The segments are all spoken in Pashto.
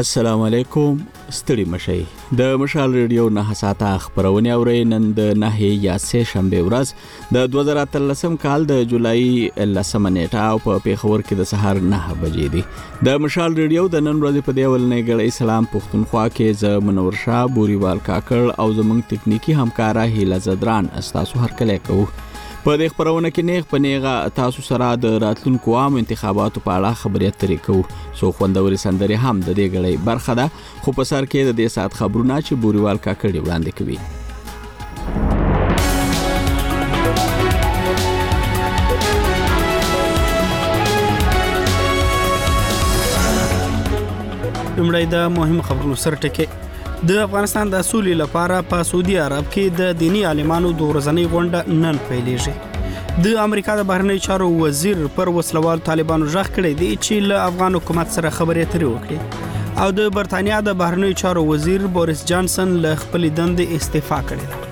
السلام علیکم. ستړي مشئ. د مشال ریډیو 9 ساعته خبرونه اورئ. نن د 9 یا 3 شنبه ورځ د 2013 کال د جولای 10 نیټه او په پیښور کې د سهار 9 بجې دي. د مشال ریډیو د نن ورځې په دی ولنې غړي سلام پښتونخوا کې ز منور شاه بوريوال کاکړ او زمونږ تکنیکی همکارا هیله زدران استاسو هرکله کوو. په دې خبرونه کې نیغ په نیغه تاسو سره د راتلونکو عام انتخاباتو په اړه خبرې اترې کوو. سو خوندوري سندري هم د دې غړي برخه ده، خو په سر کې د دې سات خبرونه چې بوريوال کاکړ وړاندې کوي. لومړی د مهم خبرونو سره ټکی. د افغانستان د اصولي لپاره په سعودي عرب کې د دینی عالمانو د ورځنۍ غونډه نن پیلېږي. د امریکا د بهرنی چارو وزیر پر وسلوال طالبانو ژغ کړی دی چې له افغان حکومت سره خبرې اترې وکړي، او د برتانیا د بهرنی چارو وزیر بوریس جانسن له خپل دندې استعفا کړې ده.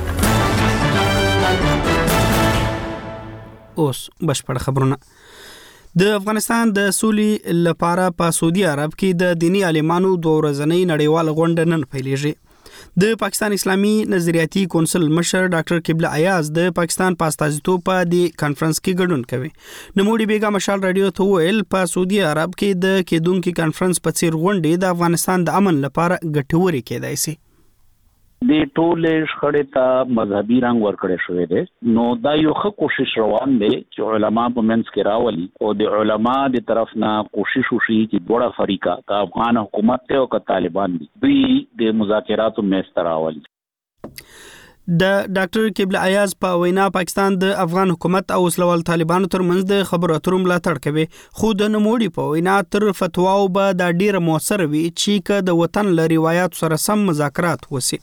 اوس بشپړ خبرونه. د افغانستان د سولې لپاره په سعودي عرب کې د دینی عالمانو د ورځنۍ نړیوال غونډه نن پیلېږي. د پاکستان اسلامي نظریاتي کونسل مشر ډاکټر قبله ایاز د پاکستان په استازیتوب په دې کانفرنس کې ګډون کوي. نوموړي بیګا مشال رادیو ته ویل په سعودي عرب کې د کېدونکو کانفرنس په څیر غونډې د افغانستان د امن لپاره ګټورې کېدای شي. د ټولې شخړې ته مذهبي رنګ ورکړی شوی دی، نو دا یو ښه کوشش روان دی چې علما په منځ کې راولي او د علما د طرف نه کوشش وشي چې دوړه فریقه که افغان حکومت ته او که طالبان دي دوی د مذاکراتو منځ ته راولي. د ډاکټر قبله ایاز په وینا پاکستان د افغان حکومت او وسلوال طالبانو ترمنځ د خبرو اترو ملاتړ کوي، خو د نوموړي په وینا تر فتواو به دا ډیره موثر وي چې که د وطن له روایتو سره سم مذاکرات وشي.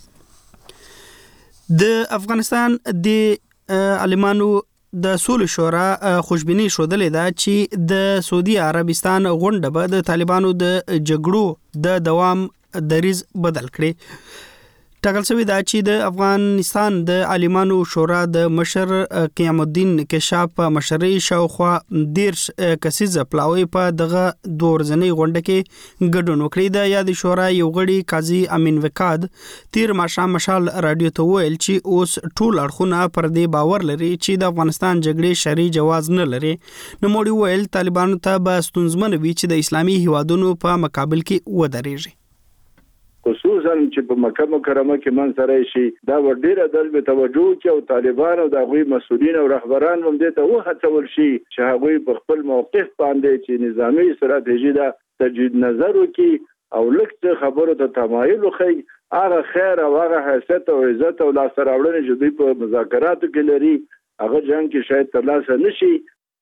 د افغانستان د عالمانو د سولې شورا خوشبیني شودلې ده چې د سعودي عربستان غونډه به د طالبانو د جګړو د دوام دریز بدل کړي. ټاکل شوی دا چې د افغانستان د عالمانو شورا د مشر قیام الدین کشاف په مشرۍ شاوخوا 10 کسیزه پلاوی په دغه دورځنۍ غونډه کې ګډون وکړي. د یاد شورا یو غړي قاضي امین وکاد تیر ماښام مشال رادیو ته ویل چې اوس ټول اړخونه پر دې باور لري چې د افغانستان جګړې شرعي جواز نه لري. نوموړي ویل طالبانو ته به ستونزمن وي چې د اسلامي هیوادونو په مقابل کې ودرېږي، خصوصا چې په مکه مکرمه کې منځ راځي شي. دا ډیره د توجه کې او طالبان او د غوي مسؤلین او رهبران هم دې ته وهڅول شي چې هغه په خپل موقف باندې چې نظامی ستراتیژي دا تجدید نظر وکي او لکه خبرو ته تمایل وکي، هغه خیر او هغه حیثیت او عزت او لاسراوړنه چې دوی په مذاکراتو کې لري هغه جنگ کې شاید ترلاسه نشي.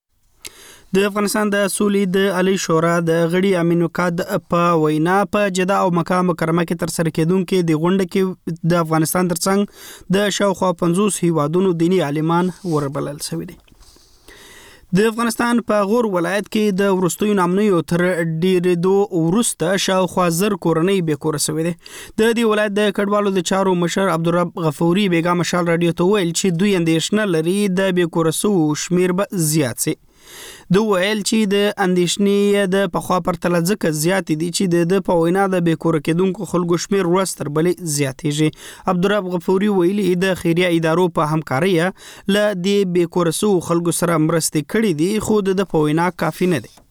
د افغانستان د سولې د عالی شورا د غړي امین وکاد په وینا په جده او مکه مکرمه کې تر سره کېدونکو د غونډه کې د افغانستان ترڅنګ د شاوخوا 50 هیوادونو دینی عالمان وربلل شوی دي. د افغانستان په غور ولایت کې د ورستیو نامنیو تر ډیرېدو وروسته شاوخوا 1000 کورنۍ بې کوره شوې دي. د دې ولایت د کډوالو د چارو مشر عبدالرب غفوري بیګا مشال رادیو ته ویل چې دوی اندېښنه لري د بې کوره شوو شمیر به زیات شي. د ویل چې د اندېښنې د پخوا پرتله ځکه زیات دي چې د په وینا د بې کوره کېدونکو خلکو شمیر ورځ تر بلې زیاتېږي. عبدالرب غفوري ویلي د خیریه ادارو په همکارۍ له دې بې کوره شوو خلکو سره مرستې کړې دي، خو د په وینا کافي نه دي.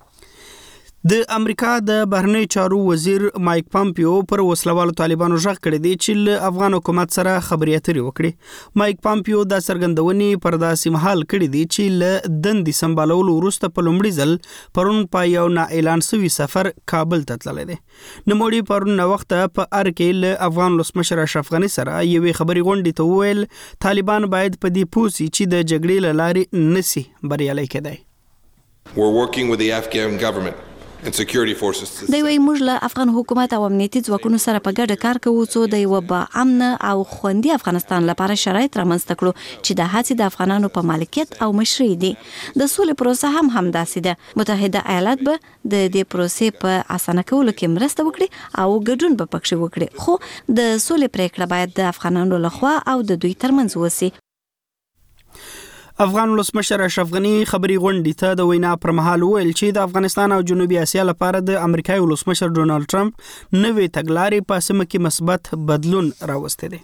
د امریکا د بهرنی چارو وزیر مایک پامپیو پر وسلوالو طالبانو ژغ کړی دی چې له افغان حکومت سره خبرې اترې وکړي. مایک پامپیو دا څرګندونې پر داسې مهال کړی دی چې له دندې سمبالولو وروسته په لومړي ځل پرون په یو نا اعلان شوي سفر کابل ته تللی دی. نوموړي پرون وخته په کې له افغان ولسمشر اشرف غني سره یوې خبري غونډې ته وویل طالبان باید په دې پوه شي چې د جګړې له لارې نشي بریالی کېدی. We're working with the Afghan government and security forces. دوی وایي موږ له افغان حکومت او امنیتي ځواکونو سره په ګډه کار کوو څو د یو با امن او خوندي افغانستان لپاره شرایط رامنځته کړو چې د هڅې د افغانانو په مالکیت او مشرۍ دي. د سولې پروسه هم همداسې ده. متحده ایالات به د دې پروسې په اسانه کولو کې مرسته وکړي او ګډون به پکښې وکړي، خو د سولې پریکړه باید د افغانانو لخوا او د دوی ترمنځ وشي. افغان ولسمشر اشرف غنی خبري غونډې ته د وینا پر مهال ویل چې د افغانستان او جنوبي اسیا لپاره د امریکایي ولسمشر ډونالد ټرمپ نوې تګلارې په سیمه کې مثبت بدلون راوستی دی.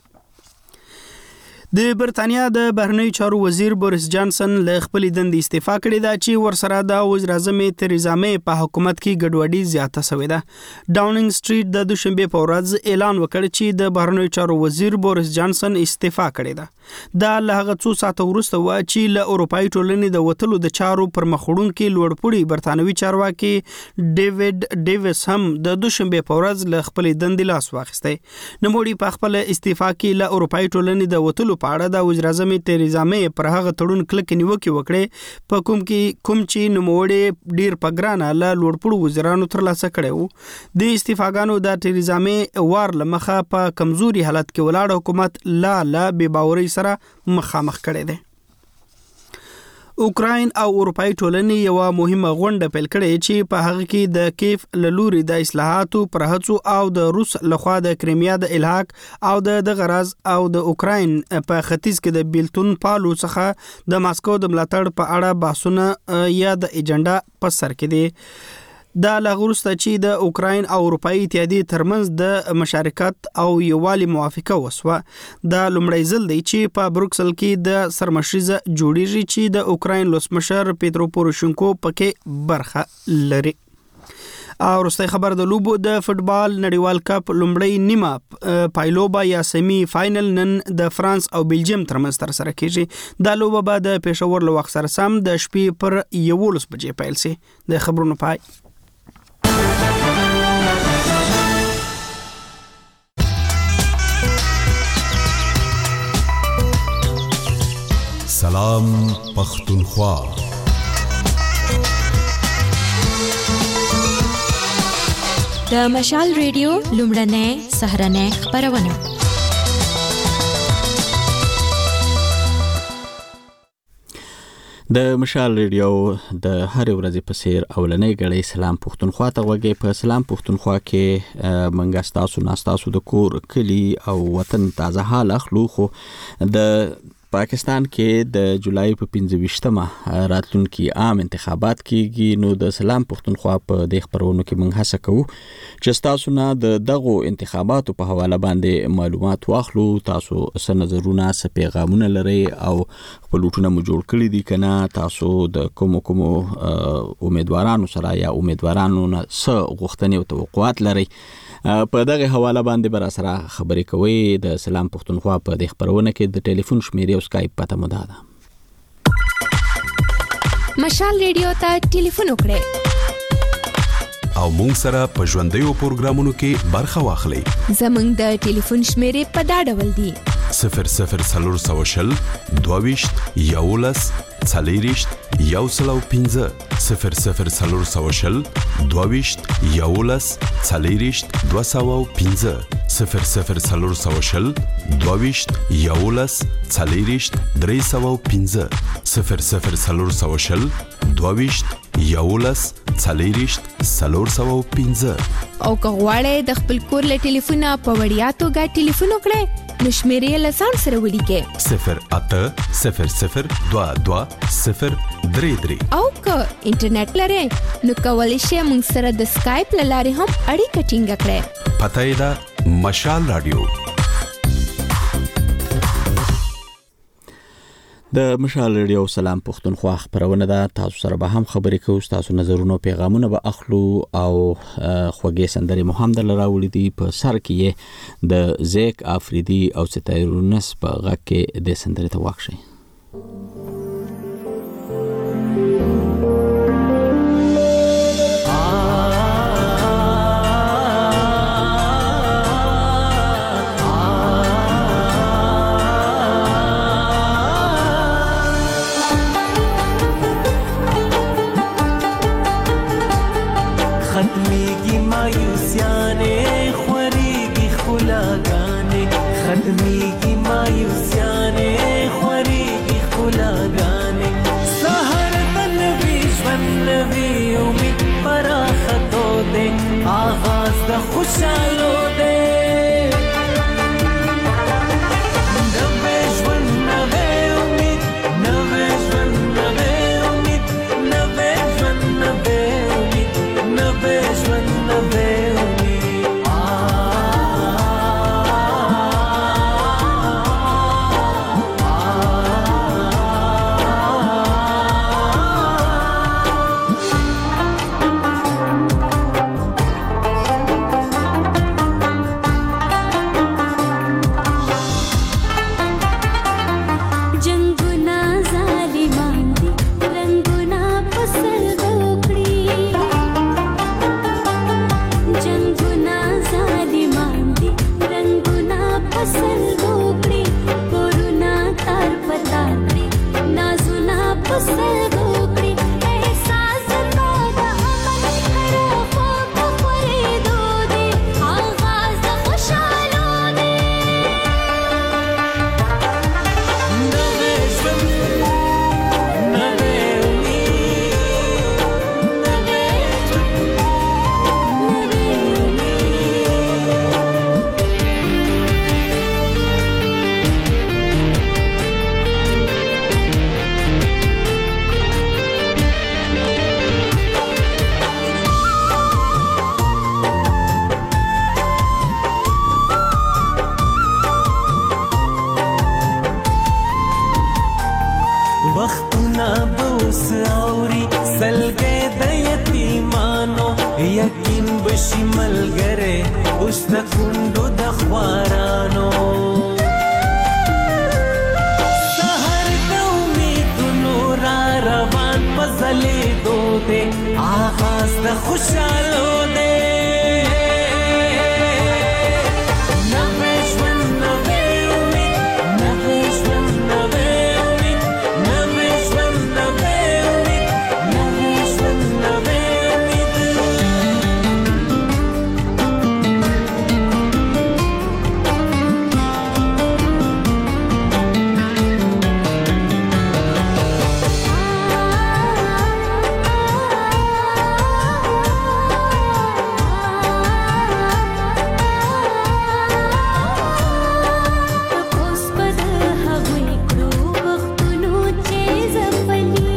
د برتانیا د بهرنیو چارو وزیر بوریس جانسن له خپل دندې استعفا کړې ده چې ورسره د وزیر اعظم تریزا مې په حکومت کې ګډوډي زیاته شوې ده. ډاونینګ سټریټ د دوشنبه په ورځ اعلان وکړ چې د بهرنیو چارو وزیر بوریس جانسن استعفا کړې ده. دا له هغه څو ساعته وروسته و چې له اروپאי ټولنې د وټلو د چارو پر مخوړونکو لوړپوړي برتانوي چارواکي ډیوډ ډیویس هم د دوشنبه په ورځ له خپل دندې لاس واخیسته. نوموړي په خپل استعفا کې له اروپאי ټولنې د وټلو په اړه د وزیر اعظم تریزا مې پر هغه تړون کلک نیوکه وکړه په کوم چې نوموړي ډیر په ګرانه له لوړپوړو وزیرانو ترلاسه کړو. د استعفاګانو د تریزا مې وار لمخه په کمزوري حالت کې ولاړ حکومت لا بے باورۍ سره مخامخ کړي دي. اوکراین او اروپאי ټولنې یو مهمه غونډه پیل کړې چې په هغه کې د کیف لوري د اصلاحاتو پر هڅو او د روس لخوا د کریمیا د الحاق او د غراز او د اوکراین په ختیځ کې د بیلتون پالو څخه د ماسکو د ملاتړ په اړه بحثونه یا د ایجنډا په سر کې دي. دا لغورسته چې د اوکراین او اروپאי اتحادیې ترمنځ د مشارکت او یووالي موافقه وسوه. دا لومړی ځل دی چې په بروکسل کې د سرمشریزه جوړیږي چې د اوکراین ولسمشر پیترو پوروشنکو پکې برخه لري. او وروستي خبر د لوبو د فوتبال نړیوال کپ لومړی نیمه پایلوبا یا سیمی فائنل نن د فرانس او بلجیم ترمنځ تر سره کیږي. دا لوبه به د پېښور له وخت سره سم د شپې پر 11 بجې پیل شي. د خبرونو پای. سلام پختونخوا. د مشال ریډیو لومړنۍ سهرنۍ خبرونه. د مشال ریډیو د هر ورځې په سیر اولنۍ غړې سلام پختونخوا ته وګورئ. په سلام پختونخوا کې منګه تاسو د کور کلی او وطن تازه حال اخلو. خو د پاکستان کې د جولای په 25مه راتلونکي عام انتخابات کېږي. نو د سلام پختونخوا په د خبرونو کې موږ هڅه کوو چې تاسو نه د دغو انتخاباتو په حواله باندې معلومات واخلو. تاسو څه نظرونه څه پیغامونه لري او خپلوټونه مو جوړ کړی دي کنه؟ تاسو د کوم امیدوارانو سره یا امیدوارانو نه څه غوښتنې او توقعات لري؟ په دغه حواله باندې بر سره خبرې کوي. د سلام پختونخوا په د خبرونه کې د ټلیفون شمیرې او اسکایپ پته مو ده. مشال ریډیو ته ټلیفون وکړئ او مونږ سره په ژوندیو پروګرامونو کې برخه واخلئ. زمونږ د ټلیفون شمیرې په دا ډول دي: 00420 22 11 40 105 00420 22 11 40 205 00420 22 11 40 305 00420 22 11 40 305. او که غواړئ د خپل کور له ټلیفونه په وړیا توګه ټلیفون وکړئ نو شمیرې له ځان سره ولیکئ 0800 22 033. او که انټرنیټ لرئ نو کولی شئ موږ سره د سکایپ له لارې هم اړیکه ټینګه کړئ. پته یې ده مشال رادیو. د مشال ریډیو سلام پختونخوا خبرونه ده. تاسو سره به هم خبرې کوو. تاسو نظرونه او پیغامونه به اخلو او خوږې سندرې مو هم درل راوړي دي. په سر کې د زیک افریدي او ستایرونس په غږ کې د سندرې ته واخشئ. نوې ژوند نوې امید نوې ژوند فصل وکړي کورونا تار پتا کړي نازونه فصل وکړي احساس نو د امن خراب په خورېدو دي آغاز د خوشحالو دي نوې ژوند نوې امید نوې ژوند نوې وختونه بوس اوري سلګې د یتیمانو یقین بشي ملګری اوس د کونډو د خوارانو سهار د امیدونو را روان په ځلېدو دی آغاز د خوشحالو دی نوې ژوند نوې امید نوې ژوند نوې امید نوې ژوند نوې امید نوې ژوند نوې امید اوس په د هغوی کړو وختونو چې ځپلي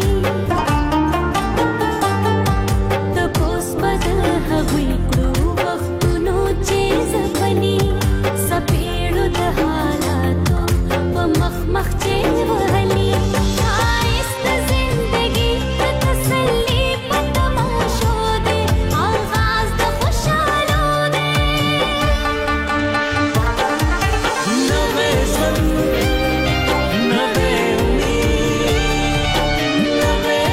تپوس په د هغوی کړو وختونو چې ځپلي سپېړو د حالاتو په مخ مخ چې وهلي ښایست د زندګي د تسلي په تماشو دی آغاز د خوشحالو دی نوې ژوند نوې امید نوې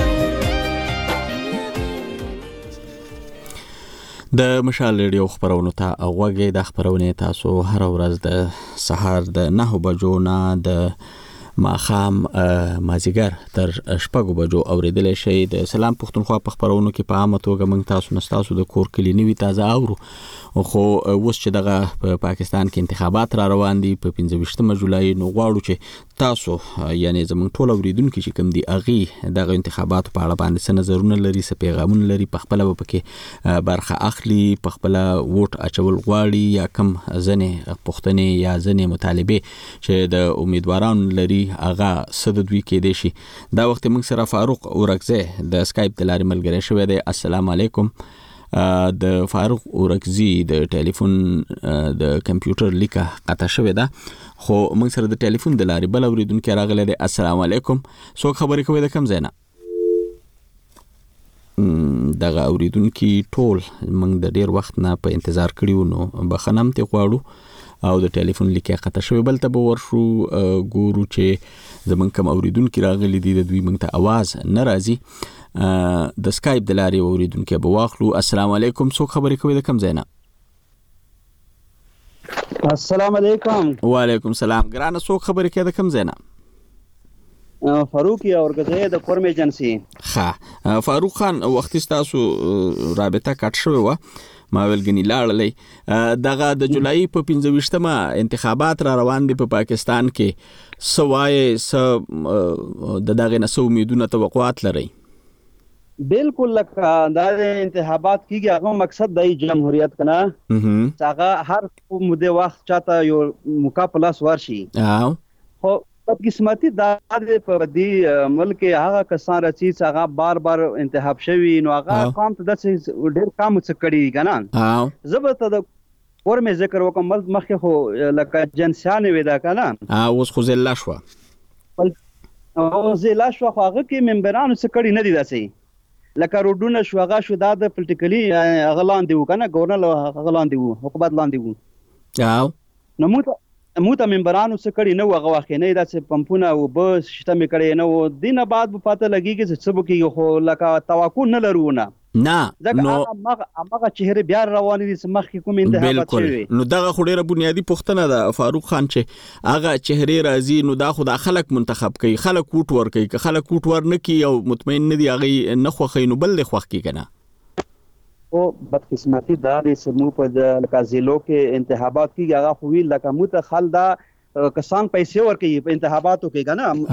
د مشال ریډیو خبرونو ته غوږی د خبرونه تاسو هر ورځ د سهار د 9 بجو نه د ماخام مازیګر تر 6 بجو اوریدل شي د سلام پښتونخوا په خبرونو کې په عامه توګه موږ تاسو نستاسو د کور کلینوي تازه اورو خو اوس چې دغه په پاکستان کې انتخابات را روان دي په 15 جولای نو غواړو چې تاسو یعنی زموږ ټول اوریدونکو چې کوم دي اغي دغه انتخابات په اړه باندې څه نظرونه لري څه پیغامونه لري په خپل پکې برخه اخلي په خپل ووټ اچول غواړي یا کم ځنې پښتنې یا ځنې مطالبه چې د امیدوارانو لري اغا صد دوی کې دي شي دا وخت موږ سره فاروق اورکزی د اسکایپ د لارې ملګری شوی دی السلام علیکم د فاروق اورکزی د ټلیفون د کمپیوټر لیکه قطع شوی ده خو موږ سره د ټلیفون د لارې بل اوریدونکو راغلی دی السلام علیکم څوک خبرې کوي د کوم ځای نه دغه اوریدونکو ټول موږ د ډیر وخت نه په انتظار کړیو نو بخنم ته غواړو او د ټلیفون لیکه قطع شوی بل ته به ورشو ګورو چې زمونږ کوم اوریدونکو راغلي دي د دوی موږ ته आवाज ناراضي د اسکایپ د لارې اوریدونکو به واخلو السلام علیکم څوک خبرې کوي د کوم ځای نه السلام علیکم وعلیکم السلام ګرانه څوک خبرې کوي د کوم ځای نه فاروق اورکزی د کورم ایجنسی ها فاروق خان وخت تاسو رابطه کټ شوی و ما ویلګنی لاړلې دغه د جولای په 15مه انتخابات را روان دي په پاکستان کې سوای د دغه نسو امیدونه توقعات لري بالکل لکه دا انتخابات کیږي هغه مقصد د جمهوریت کنه هغه هر مده وخت چاته یو مقابله ورشي خو بدقسمتي دا د په دې ملک هغه کسان رچی چې هغه بار بار انتخاب شوی نو هغه قوم ته د ډېر کام څه کړی کنه زبرته د ورمه ذکر وکم مخکې خو لکه جنسیان ودا کنه اوس خو زلا شو او زلا شو هغه کې ممبرانو څه کړی نه دي داسي لکه روډونه شو هغه شو د پولیټیکلی غلان دی کنه ګورنل غلان دی حکومت لاندې وو نو موږ ممبرانو څه کړی نه هغه واخې نه داسې پمپونه او بس شته مې کړی نه و دینه بعد په پته لګیږي چې څه بکیږي خو لکه توقع نه لرونه نه نو هغه چهره بیا روان دي سمخ کې کوم انتخابات شوی نو دغه خډيره بنیادی پوښتنه ده فاروق خان چې هغه چهره راځي نو دا خو د خلک منتخب کوي خلک ووټ ور کوي که خلک ووټ ور نه کوي او مطمئن نه دي هغه نه خوخي نو بل د خوخ کی کنه او بدقسمتي دا د سمو په د لکازیلو کې انتخابات کې هغه خو ویل لکه متخل دا کسان پیسې ور کوي په انتخاباتو کې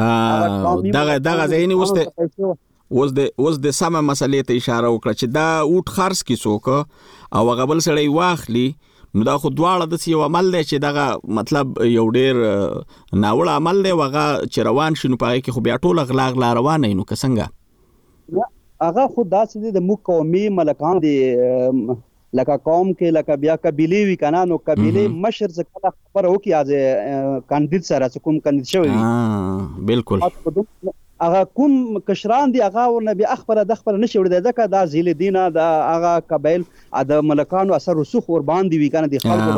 کنه دغه ځینې وسته اوس د سمه مسلې ته اشاره وکړه چې دا ووټ خرڅ کی څوک او هغه بل سړی واخلي نو دا خو دواړه د یو عمل دی چې دغه مطلب یو ډیر ناوړ عمل دی وغه چې روان شنو پای کې خو بیا ټول غلاغ لا روان نو څنګه هغه خو داسې د مو قومي ملکان دي لکه قوم کې لکه بیا قبيله وی کنه نو قبيله مشر څخه خبر وکي از کاندید سره کوم کاندید شوی بالکل هغه کوم کشران دي هغه ورنبي اخبره د خبر نشي ورده ځکه دا زیل دینه د هغه قبایل د ملکانو اثر رسوخ ور باندې وی کنه د خلکو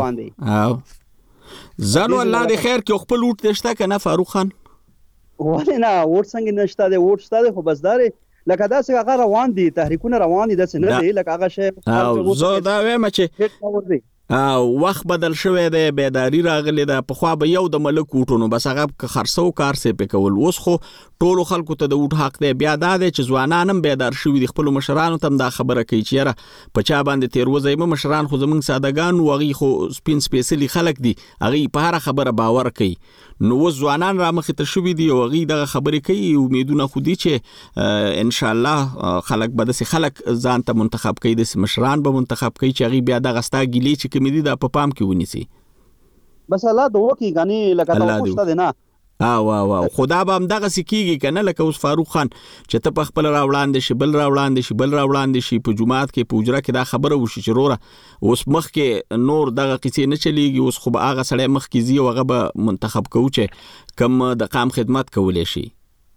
باندې زانو الله دې خیر کې خپل وټ دشته کنه فاروق خان ولې نه وټ څنګه نشته د وټ ستاره خو بس داري لکه دا څنګه هغه روان دي تحریکونه روان دي د سن دي لکه هغه شی زه دا وایم چې وخت بدل شوی دی بیداری راغلی ده په خوا به یو د ملک وټونو بس هغه خرڅو کار سي په کول اوس خو ټولو خلکو ته د وټ حق دی بیا دا دی چې ځوانانم بیدار شوی دي خپل مشرانو تم دا خبره کوي چې یاره په چا باندې تیر وځي مشران خو زمونږ سادهګان وغي خو سپین سپیشلی خلک دي هغه په هر خبره باور کوي نو ځوانان را مخ ته شوی دي او هغه دغه خبرې کوي امیدونه خو دي چې ان شاء الله خلک به د خلک ځان ته منتخب کوي د مشران به منتخب کوي چې هغه بیا دغه ستا ګلی چې کمی دي د پام کې ونیسي بس الله دوه کې غني لکه دا خوشته دي نه واو خدا به هم دغه سکیږي کنه لکه اوس فاروق خان چې ته په خپل راوړاندې شي بل راوړاندې شي په جمعات کې په اجره کې دا خبره وشي چې روره اوس مخ کې نور دغه قصې نه چلیږي اوس خو به هغه سړی مخ کې زی او هغه به منتخب کوي چې کم د قام خدمت کولې شي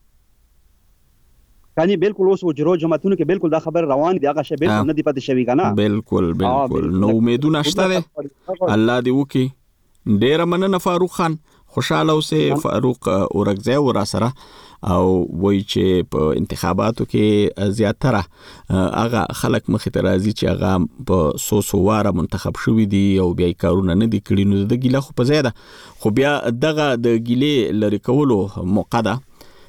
کني بالکل اوس وجرو جماعتونو کې بالکل دا خبر روان دي هغه شی بالکل نه دی پاتې شوی کنه بالکل نو امیدونه شته الله دې وکي ډیر مننه فاروق خان خوشاله اوسه فاروق اورګزی ورا سره او وای چې په انتخاباتو کې زیاتره هغه خلک مخې ته راځي چې هغه په سو واره منتخب شوی دي او بیا کارونه نه دي کړی نو د ګیله خو په زیاده خو بیا دغه د ګیله لری کولو موقع ده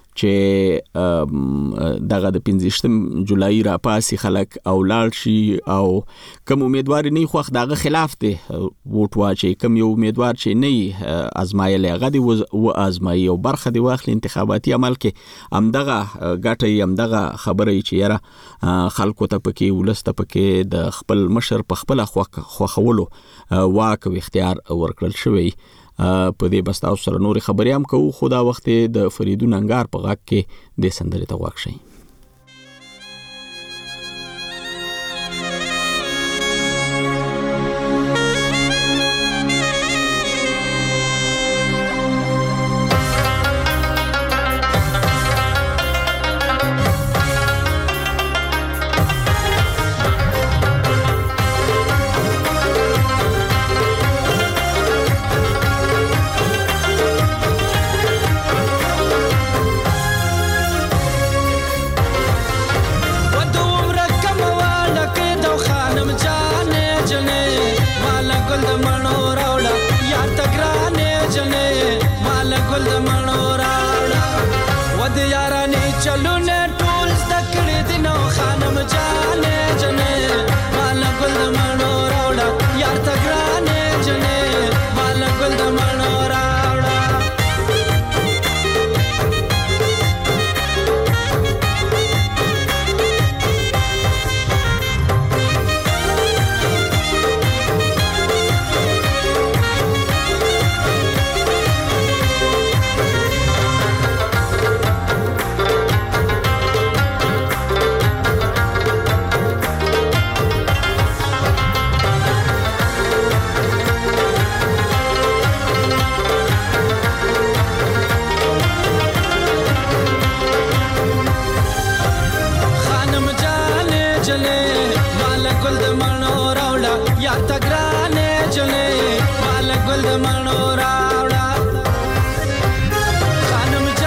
چې دغه د 15 جولای را پاسي خلک او لاړ شي او کوم امیدوار نه خوخ دغه خلاف دی ووټ واچي کوم یو امیدوار چې نه ازمایل هغه دی و ازمایي او برخه دی واخلي انتخاباتي عمل کې هم دغه ګټي هم دغه خبره چې یاره خلکو ته پکې ولسته پکې د خپل مشر په خپل خوخولو واک او اختیار ورکړل شوی په دې بس تاسو سره نور خبرې هم کوو خو دا وخت د فریدون انګار په غاک کې د سندرې ته واک شي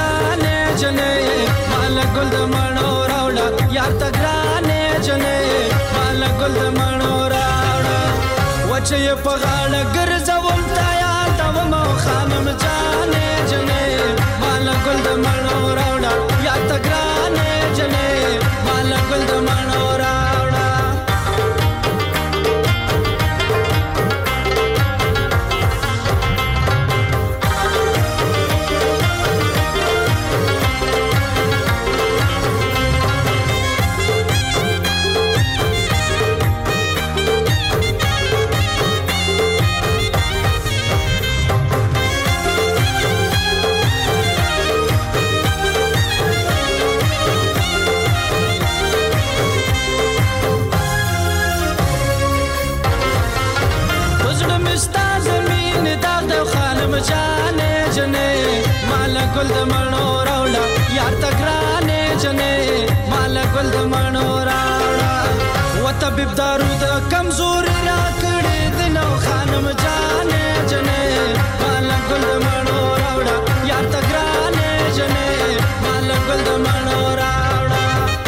ګل د مڼو راوړه یار ته ګرانې جنې چې په غاړه ګرځوم تا یادوم خانم جانې جنې مال ګل د مڼو راوړه یا ته ګرانې جنې مال ګل د مڼو راوړه ګل د مڼو راوړه یار ته ګرانې جنې مال ګل د مڼو راوړه و طبيب دارو د کمزوري را کړې د نو خانم جانې جنې مال ګل د مڼو راوړه یار ته ګرانې جنې مال ګل د مڼو راوړه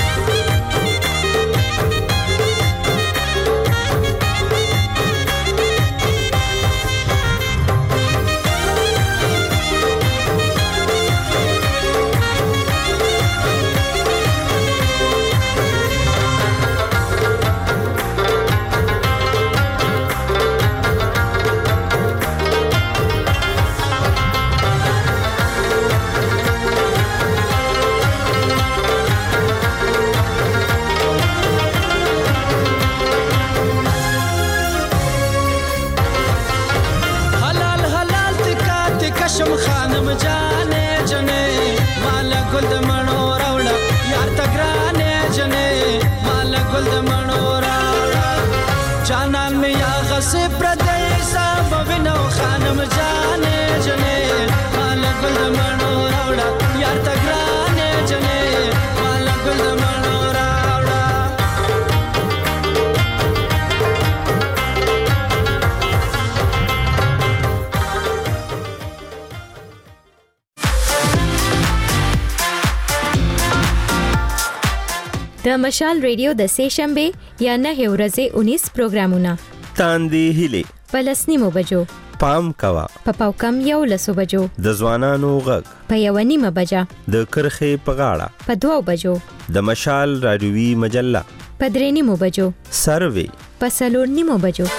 د مشال ریډیو د سه شنبه یا 9 ورځې 19 پروګرامونه تاندې هلي پلسنیمو بجو پام کوا په پاوکم یو لسو بجو د ځوانانو غږ په یو نیمه بجا د کرخې په غاړه په 2 بجو د مشال رادیوي مجله په 3 نیمو بجو سروي په 4 نیمو بجو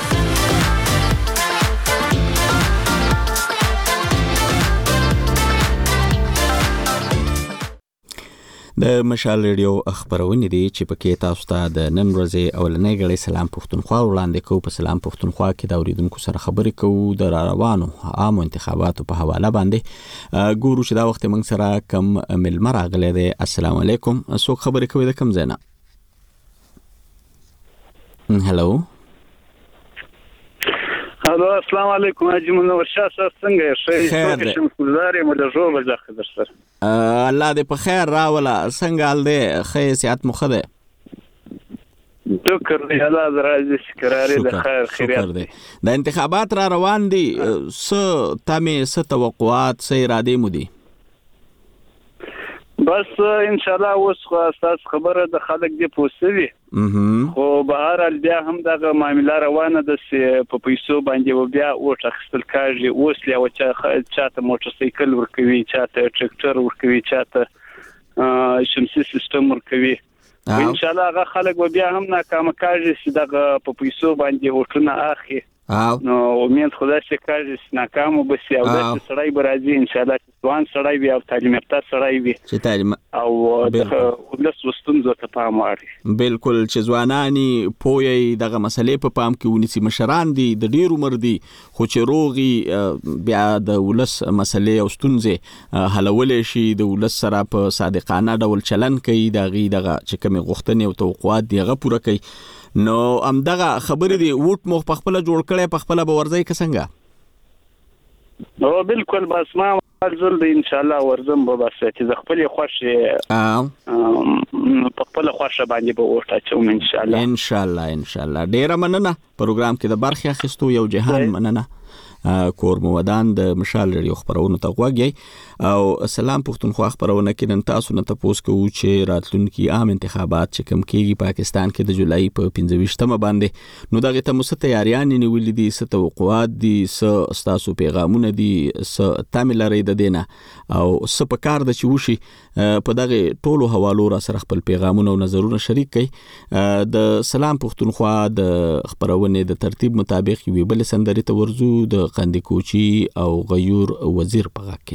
د مشال ریډیو خبرونه دي چې پکې تاسو ته د نن ورځې اولنۍ غړي سلام پښتونخوا وړاندې کوو. په سلام پښتونخوا کې د اوریدونکو سره خبرې کوو د روانو عامو انتخاباتو په حواله باندې. ګورو چې دا وخت موږ سره کم ملمر راغلی دی. السلام علیکم. څوک خبرې کوي د کوم ځای نه؟ هلو الو السلام علیکم حاجی منور شاه صاحب څنګه یې؟ خیر دی. شمسګزارې ملژو بزاخ در سره الله دې په خیر راوله. څنګه حال دی؟ ښه صحت مو ښه دی؟ شکر دی الله دې راضي شي کراري د خیر خیریت دی. د انتخابات را روان دي څه تمې څه توقعات څه ارادې مو دي؟ بس ان شاء الله اوس خو اساس خبره د خلک دی پوسوي خو بهر بیا هم دغه معاملې روانه ده چې په پیسو باندې و بیا وټ اخستل کاږي. اوس لا و چاته موټر سایکل ورکوي چاته ټریکټر ورکوي چاته شمسي سیستم ورکوي. ان شاء الله هغه خلک و بیا هم ناکام کاږي چې دغه په پیسو باندې وټونه اخی نو امید خدای چې کاږي ناکام وبسي او د سړی برازي ان شاء الله ځوان سړی وي او تعلیم یافته سړی وي چې تعلیم او د ولس وستونزو ته پام وړي. بالکل چې ځوانانی پوهې دغه مسلې په پام کې ونیسي. مشران دي د ډیر عمر دي خو چې روغي بیا د ولس مسلې او ستونزې حلولې شي د ولس سره په صادقانه ډول چلن کوي دغه چې کوم غوښتنې او توقعات دی هغه پوره کوي. نو امدغه خبرې دی ووټ مخ په خپل جوړ کړي په خپل به ورځي که څنګه؟ نو بالکل بس ما ځل دی ان شاء الله ورزم به بس چې د خپل خوښه په خپل خوښه باندې به وټ اچوم ان شاء الله. ان شاء الله ډیره مننه پروګرام کې د برخه اخیستو یو جهان مننه. کور مودان د مشال ریډیو خبرونه ته غوږی او سلام پښتونخوا خبرونه کې نن تاسو نه تاسو کوو چې راتلونکي عام انتخابات چې کوم کېږي پاکستان کې د جولای په 25مه باندې نو دغه ته مو څه تیاریان نیولې دي، څه توقعات دي، څه ستاسو پیغامونه دي، څه تامل لري د دینه او څه په کار د چوشي په دغه ټولو حوالو را سره خپل پیغامونه او نظرونه شریک کړئ. د سلام پښتونخوا د خبرونه د ترتیب مطابق یو بل سندري ته ورزو د قندی کوچی او غیور وزیر په غاکه.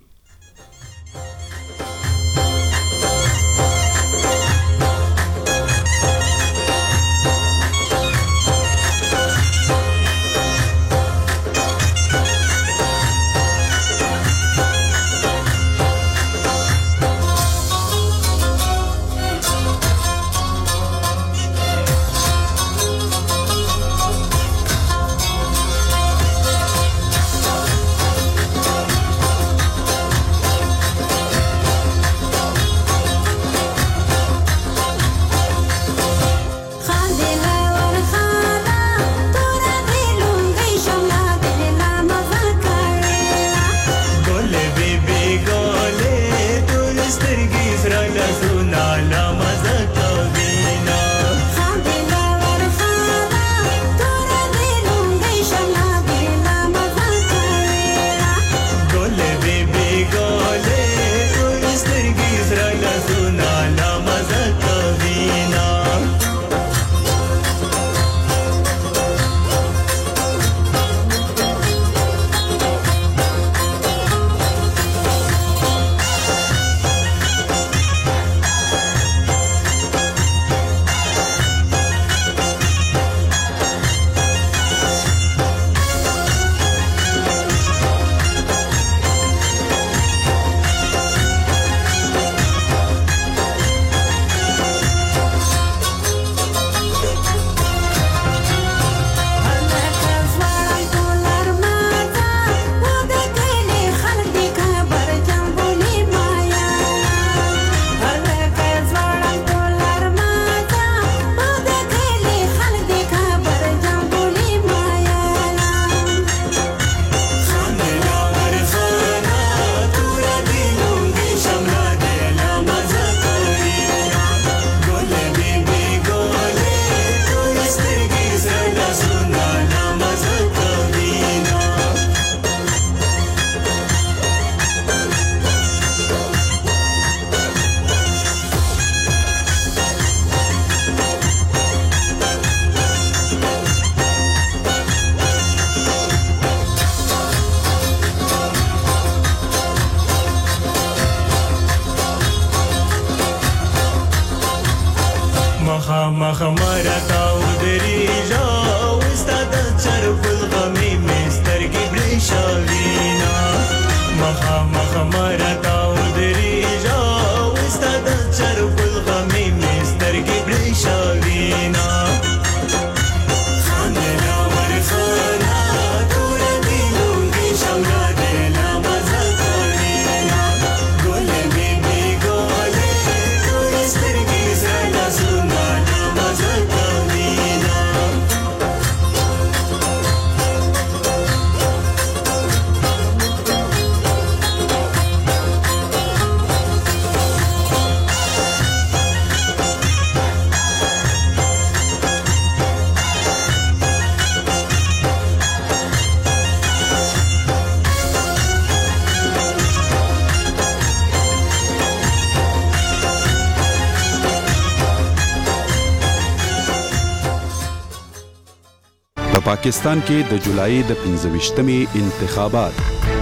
پاکستان کې د جولای د 25مې انتخابات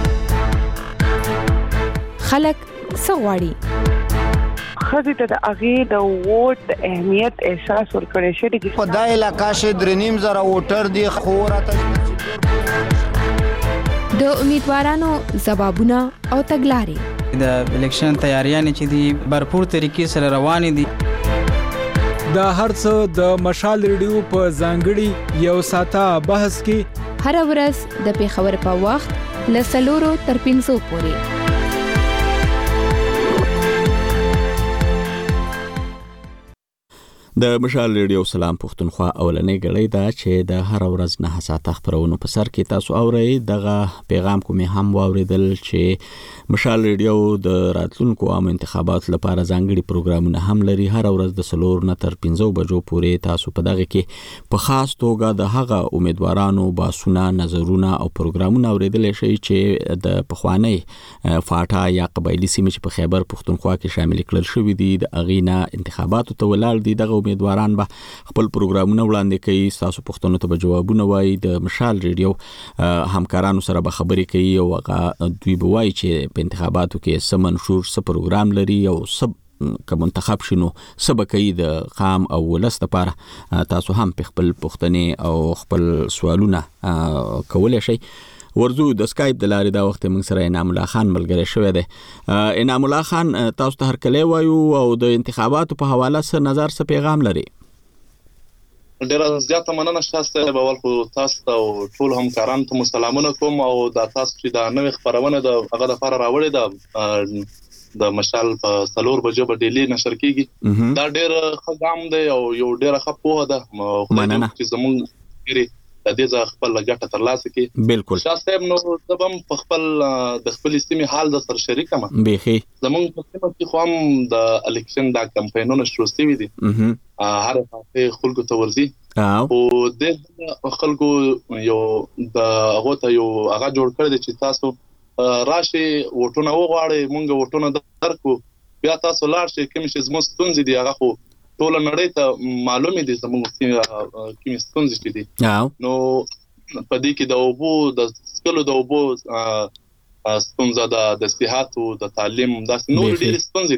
خلک څه غواړي؟ خزه ته د اغه د ووټ د اهمیت احساس ورکړی شي چې په دای علاقې شه 3.5 زره ووټر دی خوراته د امیدوارانو ځوابونه او تګلارې د الیکشن تیاریانې چې دي برپور طریقې سره روانې دي د هرڅ د مشال ریډیو په ځانګړي یو ساته بحث کې هر ورځ د پیښور په وخت ل 4 تر 5 پورې د مشال ریډیو سلام پښتونخوا اولنې غړې دا چې د هر ورځ نه ساعت خبرونو په سر کې تاسو اورئ دغه پیغام کوم هم واوریدل چې مشال ریډیو د راتلونکو عام انتخابات لپاره ځانګړي پروګرامونه هم لري. هر ورځ د 4 نه تر 15 بجو پورې تاسو په دغه کې په خاص توګه د هغه امیدوارانو باسونه نظرونه او پروګرامونه اوریدل شي چې د پخوانی فاټا یا قبایلی سیمې چې په خیبر پښتونخوا کې شامل کړل شوې دي د اغینا انتخاباتو ته ولاړ دي. دغه امیدواران به خپل پروګرامونه وړاندې کوي، تاسو پښتنو ته به جوابونه وایي، د مشال ریډیو همکارانو سره به خبرې کوي او هغه دوی به وایي چې په انتخاباتو کې څه منشور څه پروګرام لري او څه که منتخب شنو سبقي د قام او ولست لپاره تاسو هم په خپل پښتني او خپل سوالونه کولای شئ. ورزو د سکایپ د لارې دا وخت موږ سره انعام الله خان ملګری شوی دی. انعام الله خان تاسو ته هر کله وایو او د انتخاباتو په حواله څه نظر څه پیغام لري؟ ډیره زیاته مننه شاسته به ول خو تاسو ته ټول همکارانو ته سلامونه کوم او دا تاسو چې دا نوې خبرونه د هغه لپاره راوړې د مشال په 4 بجو په ډیلی نشر کیږي. دا ډیر خدام دی او یو ډیر خپوه ده مننه چې زموږ د دې ځخ خپل لګټه ترلاسه کی. بالکل شاسته نو زبم په خپل د خپل سیمې حال د سر شریکه ما بيخي زمونږ په سیمه کې خو هم د الیکشن د کمپاینونو شروع شوي دي. هر هغه خلکو ته ورزي او د خلکو یو د هغه ته یو هغه جوړ کړی چې تاسو راشي وټونه وغواړي مونږ وټونه درکو بیا تاسو لاړ شئ کوم چې زموږ ستونزې دي هغه خو ټول نړۍ ته معلومه دي زموږ کوم ستونزې دي. نو په دې کې د اوبو د سکلو د اوبو ستونزه د صحت او د تعلیم د نور ډېر ستونزې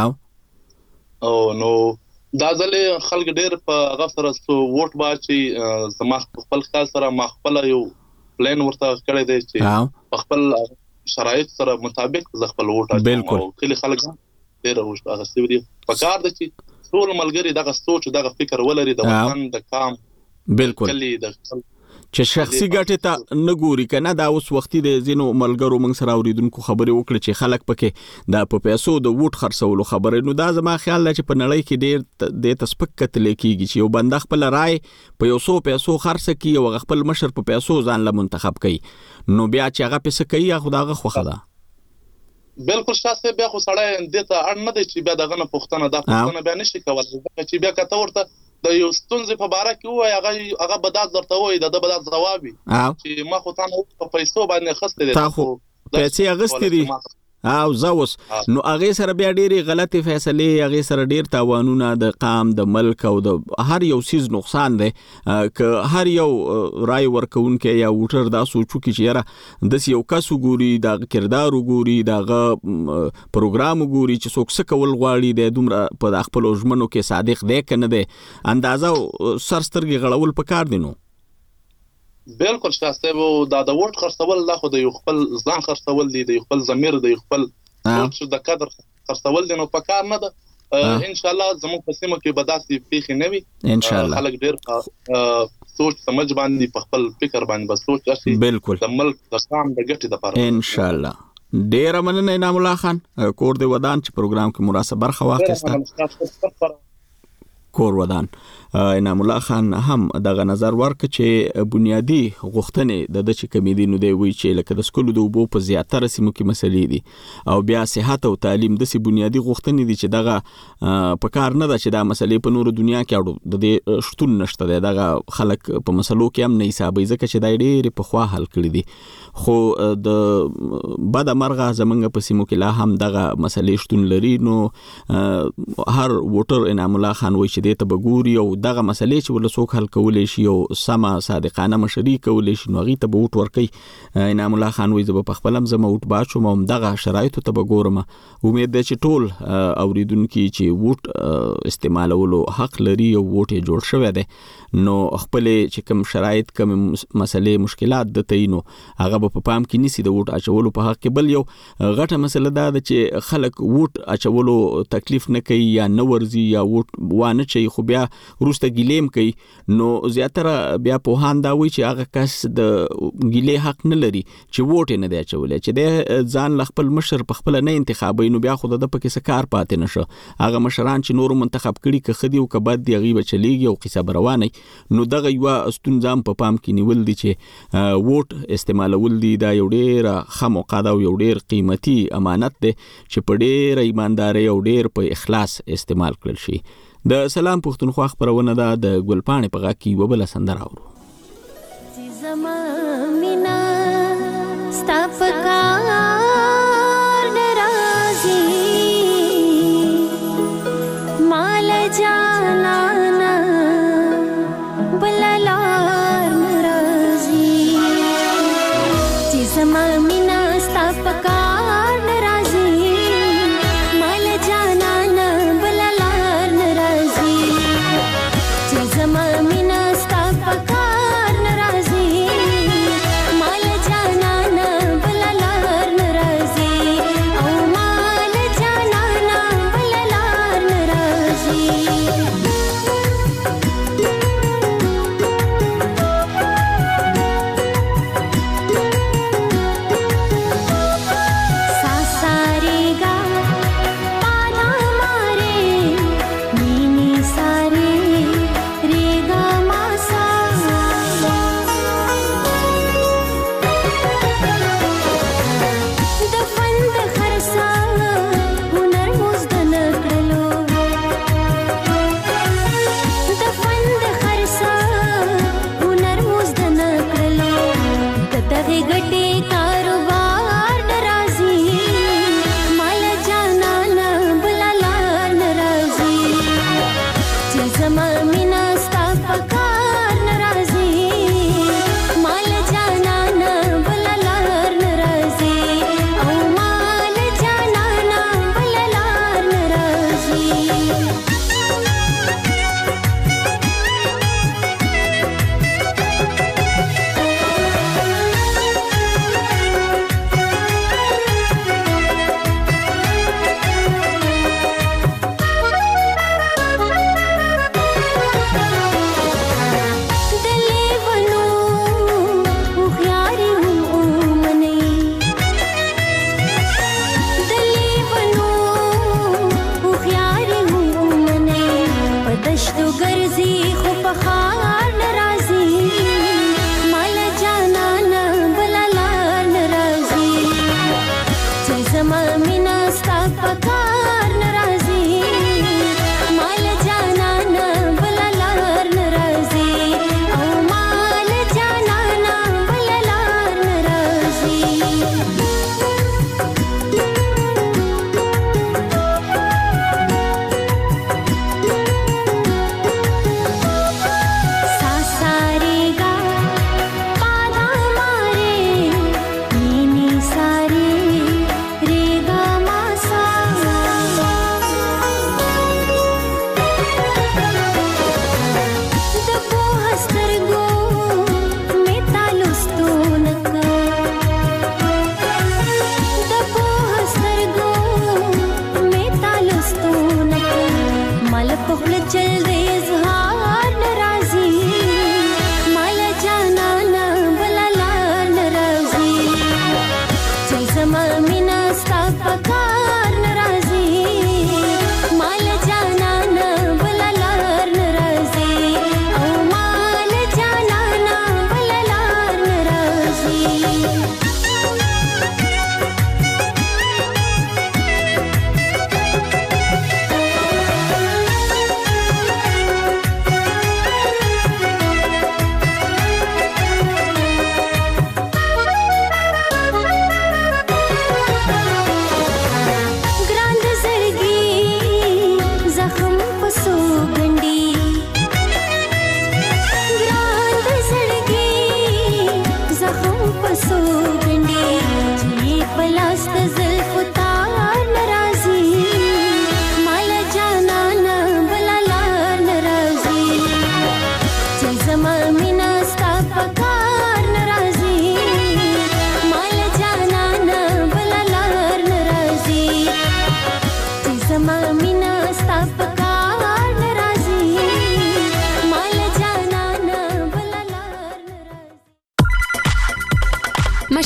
دي او نو دا ځلې خلک ډېر په غفر سره ووټ باچي زما خپل خاص سره ما خپل یو پلان ورته کړی دی چې خپل شرایط سره مطابق ز خپل ووټ بالکل کله خلک ډېر هغه سوي دي په کار دي چې ټول ملګری دغه سوچ دغه فکر ولري د وطن د کام بالکل چې شخصي ګټه ته نګوري کنه. دا اوس وختي د زینو ملګرو موږ سره اوریدونکو خبرې وکړي چې خلک پکې د پیسو د ووټ خرڅولو خبرې نو دا زما خیال دی چې په نړۍ کې ډېر د تسپک کتل کیږي چې یو بنده خپل رائے په 100 پیسو خرڅ کوي او خپل مشر په پیسو ځان له منتخب کوي نو بیا چې هغه پیسې کوي خداغه خوخه ده. بالکل شاسته بیا خو سړی دته اړ نه دی چې بیا دغه نه پښتنه دا پښتنه بیا نشي کولای چې بیا کته ورته د یو ستونزې په باره کې وای هغه بدات درته وای د بدات جواب چې ما خو تاسو په پیسو باندې خسته دي تاسو پیسې اغستې دي او زوس نو هغه سره بیا ډېری غلطي فیصله هغه سره ډېر تاوانونه د قام د ملک او د هر یو سیز نقصان دی ک هر یو رای ورکونکو یا ووټر دا سوچو کې چې یاره د یو کس وګوري د کردار وګوري دغه پروګرام وګوري چې څوک څه کول غواړي د دومره په خپل ژمنو کې صادق دی کنه دی اندازه سرسترګي غړول پکار دي. نو بالکل شاسته وو دا د ووټ خرڅول لا خو د یو خپل ځان خرڅول دي د خپل ضمیر د خپل سوچ د قدر خرڅول دي نو پکار نه ده ان شاء الله زموږ په سیمه کې بداسي پیخي نه وي ان شاء الله خلک ډېر سوچ سمجھ باندې په خپل فکر باندې بس سوچ راشي بالکل د ملک د سام د ګټې لپاره ان شاء الله. ډېر مننه انعام الله خان کور دی ودان چې پروګرام کې مناسب برخه واخیسته. کور ودان انعام الله خان هم دغه نظر ورک چې بنیادی غوښتنې د چې کمیدي نو دی وی چې لکه د سکولو د اوبو په زیاتره سیمو کې مسلې دي او بیا صحت او تعلیم د بنیادی غوښتنې دي چې دغه په کار نه ده چې دا مسلې په نورو دنیا کې اړو د دې شتون نشته دی دغه خلک په مسلو کې هم نه حسابي ځکه چې دا ډېر په خوا حل کړی دي خو د بد مرغه زمنګ په سیمو کې لا هم دغه مسلې شتون لري. نو هر ووټر انعام الله خان وی چې دې ته بګوري او دغه مسلې چې ولڅوک حل کولای شي او سما صادقانه مشري کولای شي نو غي ته ووټ ورکي. انعام الله خان وی زب په خپلم زما ووټ باچو مم دغه شرایط ته بګورم امید ده چې ټول اوریدونکو چې ووټ استعمالولو حق لري او ووټ جوړ شوی دی نو خپل چې کوم شرایط کوم مسلې مشکلات د تینو هغه په پام کې نسی د ووټ اچولو په حق کې بل یو غټه مسله ده چې خلک ووټ اچولو تکلیف نه کوي یا نه ورزي یا ووټ وانه چي خو بیا روسته ګیلیم کوي نو زیاتره بیا په هان دا وی چې هغه کس د ګیلې حق نه لري چې ووټ نه دی چولې چې د ځان خپل مشر په خپل نه انتخابي نو بیا خو د پکې سکار پاتې نشه هغه مشران چې نور منتخب کړي که خدي او کبد دی غیبه چلیږي او قصه روانه نو دغه یو استونزام په پام کې نیول دي چې ووټ استعمالول دي دا یو ډیر خاموقاده او یو ډیر قیمتي امانت دی چې په ډیر ایمانداري او ډیر په اخلاص استعمال کړل شي. د سلام پښتونخوا خبرونه ده د ګلپاڼې په غا کې وبله سندره اورو. زمامنا ستاپکار ناراضي مال جانانا بلالار ناراضي زمامنا ستاپکار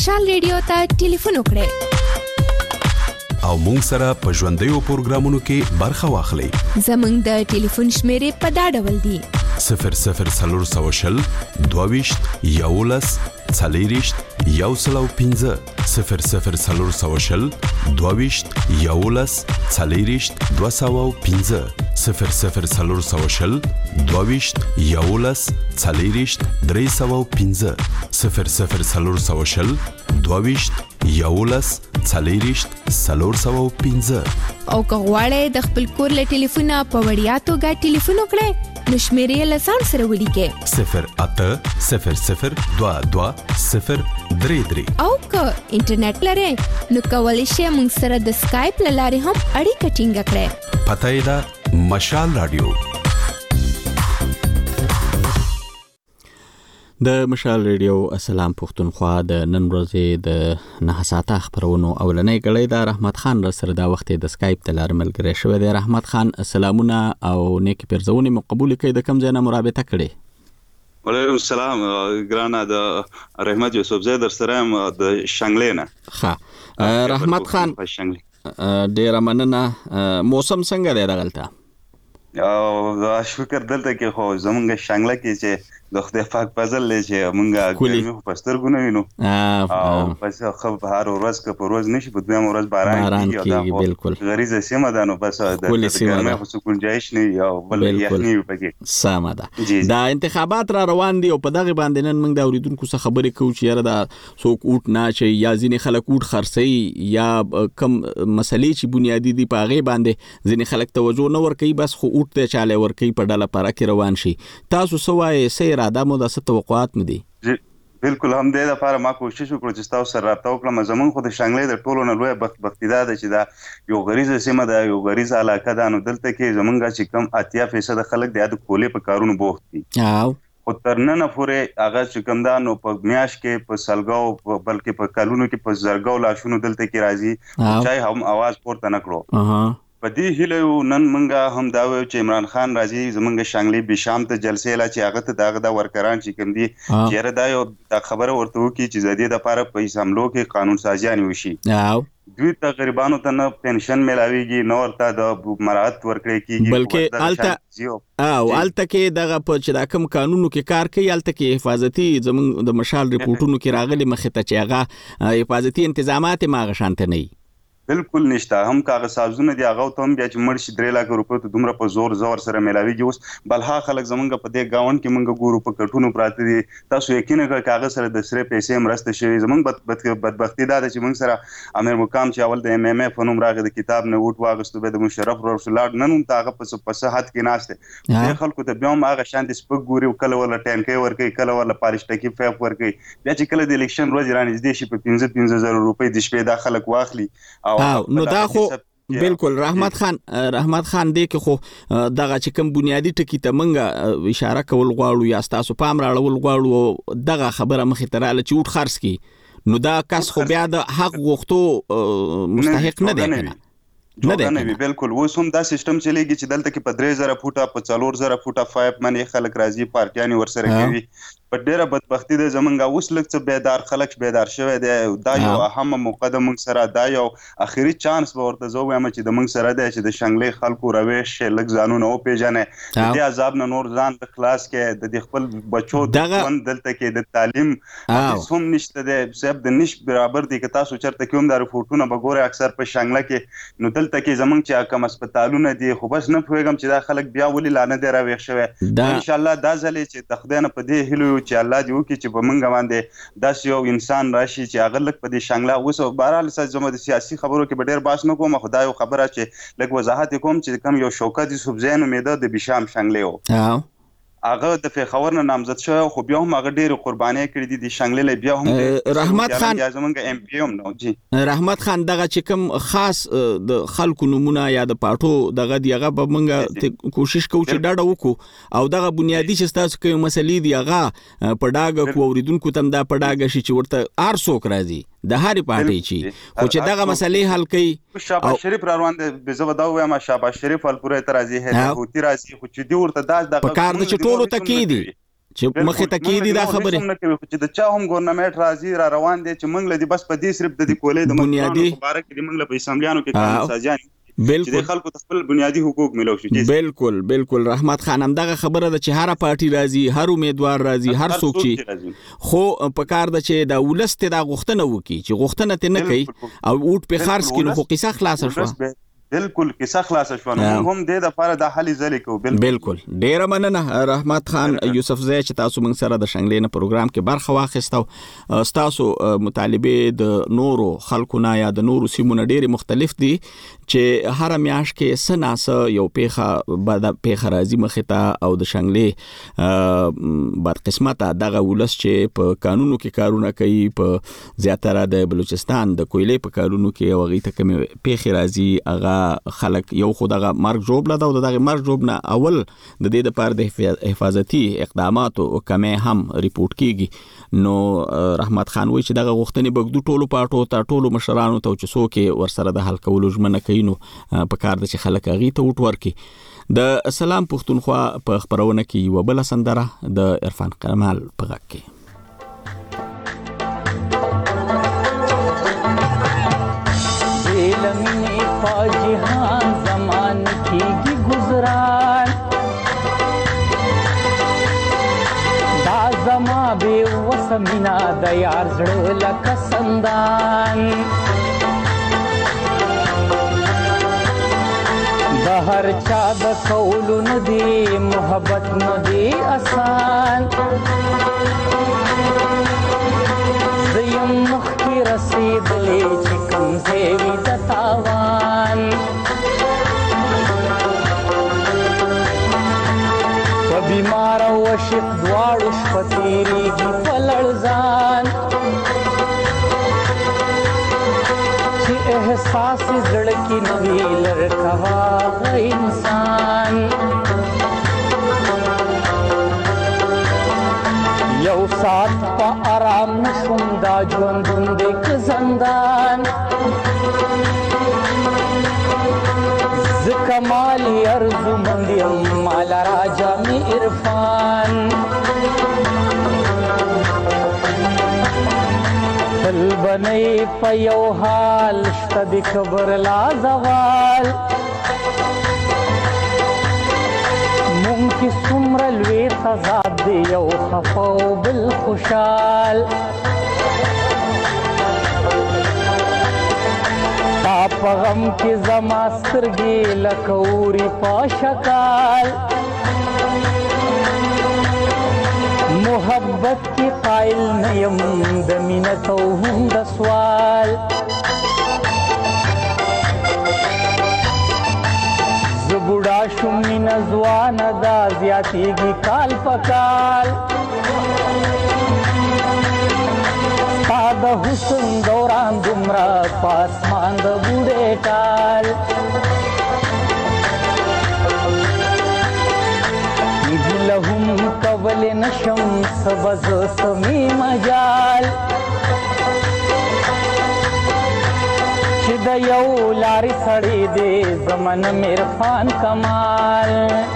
مشال ریډیو ته ټلیفون وکړئ او مونږ سره په ژوندیو پروګرامونو کې برخه واخلئ. زموږ د ټلیفون شمیرې په دا ډول دي: 0040 22 11 40 105 0040 22 11 40 205 0040 22 11 40 305 0040 22 11 40 305. او که غواړئ د خپل کور له ټلیفونه په وړیا توګه ټلیفون وکړئ نو شمیرې له ځان سره ولیکئ 0800 22 033. او که انټرنیټ لرئ نو کولی شئ موږ سره د سکایپ له لارې هم اړیکه ټینګه کړئ. پته یې ده مشال رادیو. د مشال ریډیو اسلام پښتونخوا د نن ورځې د 9 ساعته خبرونو اولنۍ کړۍ د رحمت خان سره دا وخت د سکایپ د لارې ملګری شوی دی. رحمت خان سلامونه او نیکی پرزونې مو قبول کړئ. د کوم ځای نه مرابطه کړئ؟ وعلیکم السلام ګرانه د رحمت یوسف زید سره د شنګلې نه. ښه رحمت خان ډیر مننه. موسم څنګه دی دغلته؟ او شکر دلته کې خو زمونږ شنګله کې چې د خدای پاک فضل لې چې مونږه ګرمي په سترګو نه وینو او بس خو هر ورځ که په ورځ نشي په دویم ورځ باران کیږي. بالکل غریزه سیمه ده نو بس د ګرمي خو گنجائش نه یو بل یخني پکې سمه ده. دا انتخابات را روان دي او په دغه باندې نن موږ د اوریدونکو څخه خبرې کوو چې یاره دا څوک اوټ نه چې یا ځینې خلک اوټ خرڅي یا کم مسلې چې بنیادی دي په هغه باندې ځینې خلک توجه نه ورکوي بس خو اوټ ته چاله ورکوي په ډله پاره کې روان شي. تاسو سوای سیر ادمو د ست توقعات مې دي؟ بالکل هم د لپاره ما کوشش وکړ چې تاسو سره رابطه وکړم. زمون خو د شنګلې د ټولو نه لوی بختي ده چې دا یو غریزه سیمه ده، یو غریزه علاقه ده. نو دلته کې زمونږ چې کم 80% خلک د کولې په کارونو بوخت دي. خو تر نن پورې هغه چې کم ده نو په میاش کې په سلګاو بلکې په کلونو کې په زرګاو لاشونو دلته کې راځي چای هم आवाज پورته نکړو. په دې هیله نن منګه هم دا و چې عمران خان راځي زمونږ شنګلې بشام ته جلسې لا چې هغه ته داغه د ورکران چې کوم دي چیرې دا یو خبره ورته وکي چې زدي د لپاره پیسې حملو کې قانون سازیانی وشي. دوی ته غریبانو ته نه پنشن ملاويږي نو ورته د مراعات ورکړي کیږي بلکې الته کې دغه په چې دا کوم قانونو کې کار کوي الته کې حفاظتي زمونږ د مشال ریپورتونو کې راغلي مخه ته چې هغه حفاظتي انتظامات ما غشانته نه بالکل نشته. هم کاغذ سازونه دی هغه ته هم بیا چې مرشي 3 لک روپے ته دومره په زور سره ملاويږي. اوس بلها خلک زمونږ په دې گاوند کې مونږ ګورو په کټونو پراته دي. تاسو یقینا کاغذ سره د سره پیسې مرسته شوی. زمونږ بدبختی دا چې مونږ سره امیر مقام چې اول د MMF فنوم راغی د کتاب نه وټ واغستو به د مشرف رسول الله نن تاغه په صحت کې ناشته د خلکو ته بیا هغه شان د سپک ګوري کله ولا ټانکې ورکي کله ولا پالیش ټکی فیف ورکي بیا چې کله د الیکشن ورځ رانږدې شي په 15,000 روپے د شپې د خلک واخلي. نو دا خو بالکل رحمت خان دې کې خو دغه چې کوم بنیادی ټکی ته منګه اشاره کول غواړو یا تاسو پام راړول غواړو دغه خبره مخې تراله چې وټ خرڅ کی نو دا کس خو بیا د حق غوښتو مستحق نه دی کنه نه بالکل. اوس هم دا سیستم چلیږي چې دلته کې په 3000 فوټه په 4000 فوټه 5 باندې خلک راځي پارټیانی ورسره کوي. په ډیره بدبختی د زمونږه اوس لکه بیدار خلک بیدار شوی دی. دا یو اهم مقدمه موږ سره دا یو اخیری چانس به ورته زو وایم چې د موږ سره دی چې د شنګلې خلکو رويش لک ځانونه او پیژنې د عذاب نه نور ځان د خلاص کې د خپل بچو د دلته کې د تعلیم هم نشته دی سب د نش برابر دي که تاسو چرته کوم د رپورټونو بګوره اکثر په شنګله کې نو دلته کې زمونږ چې کوم هسپتالونه دي خو بس نه پوهیږم چې دا خلک بیا ولې لانه دی راويښ شوی. ان شاء الله دا ځلې چې د خدای نه په دې هلو چې الله دې وکړي چې په منګه باندې داس یو انسان راشي چې هغه لک په دې شنګلا اوس بهرحال زموږ د سیاسي خبرو کې ډېر باس نه کوم. خدای یو خبره چې لک وضاحت کوم چې کم یو شوکت یوسف زین امیده د بشام شنګلې و هغه د فخور نه نامزد شو خو بیا هم هغه ډېر قرباني کړې دي د شنګلې بیا هم رحمت خان زمونږ MP هم نو جی رحمت خان دغه چې کوم خاص د خلکو نمونه یا د پاټو دغه دیغه به موږ کوشش کوو چې ډاډه وکړو او دغه بنیادی چې تاسو کوم مسلې دی هغه په ډاګه کو اوریدونکو تم دا په ډاګه شي چې ورته ارڅوک راځي د هاري پارټي چی خو چې دغه مسلې حل کړي. شاباش شریف روان دي بزو دا وایم شاباش شریف الپوره ترازی هه هوتی راځي خو چې دی ورته د کار د ټولو تکیدي چې مخه تکې دي دا خبره چې د چا هم ګورنمنت راځي را روان دي چې موږ لدی بس په دې صرف د کولې د بنیادی مبارک دي موږ له اسمبلیانو کې قانون سازیان بالکل چې خلکو ته خپل بنیادی حقوق ملو شي بالکل رحمت خان هم دغه خبره ده چې هر پارټي راځي هر امیدوار راځي هر څوک چې خو په کار ده چې دا ولست د غوښتنه وکي چې غوښتنه ته نه کوي او اوټ په خارج کې نو خو قصه خلاص شو بالکل کیسه خلاص شو نو هم د لپاره د حل ځلې کو بالکل ډیر مننه رحمت خان یوسف زئی چې تاسو موږ سره د شنګلې نه پروګرام کې برخه واخیستو تاسو مطالبه د نورو خلکو نه یا د نورو سیمونو ډیر مختلف دي چې هر میاش کې سناسه یو پیخه بعد پیخه راځي مخته او د شنګلې بد قسمته دغه ولس چې په قانونو کې کارونه کوي په زیاتره د بلوچستان د کویلې په کارونو کې او غیته کمی پیخه راځي هغه خلک یو خدغه مرګ جوړ لده او دغه مرګ جوړ نه اول د دې لپاره د حفاظتي اقدامات او کمه هم ریپورت کیږي نو رحمت خان وایي چې دغه غوښتنې بګدو ټولو پاټو ته ټولو مشرانو ته چې څوک ورسره د حل کولو ژمنه کوي نو په کار د چې خلک غي ته وټ ورکي د سلام پښتونخوا په خبرونه کې یو بل سندره د عرفان کمال په غږ کې جهان زمان کیږي گزاران دا زما به وسمینا د یار زړه لکه سندان د هر چا د کولو ندی محبت ندی آسان زیم مخکی رسیدلی چې کوم زیوی د تاوان په بیمار او عاشق دواړو شپه تېرېږي په لړزان چې احساس زړه کې نه وي لر کوه انسان یو سات په آرام نشوم دا ژوندون دی که زندان ز کمالی ارزو مندیم مالا راجا می عرفان تل بنی په یو حال شته د کبر لا زوال مونږ کې څومره لوی تضاد دی یو خفه او بل خوشحال تا په غم کې زما سترګې لکه اوري په شکال محبت کې قایل نه یم د مینت او هم د سوال بوډا شوم مینا ځوانه دا زیاتېږي کال په کال ستا د حسن دوران دومره په اسمان د بوډۍ ټال هیله هم کولی نشم څه به زه سمې مجال چې د یو لارې سړی دی زمن عرفان کمال